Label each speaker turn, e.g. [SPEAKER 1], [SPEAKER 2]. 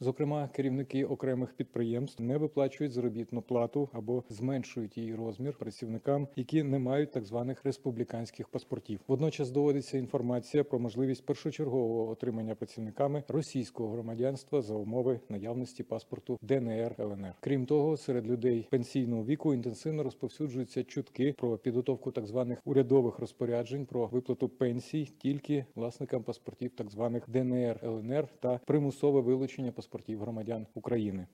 [SPEAKER 1] Зокрема, керівники окремих підприємств не виплачують заробітну плату або зменшують її розмір працівникам, які не мають так званих республіканських паспортів. Водночас доводиться інформація про можливість першочергового отримання працівниками російського громадянства за умови наявності паспорту ДНР, ЛНР. Крім того, серед людей пенсійного віку інтенсивно розповсюджуються чутки про підготовку так званих урядових розпоряджень про виплату пенсій тільки власникам паспортів так званих ДНР, ЛНР та примусове вилучення паспортів громадян України.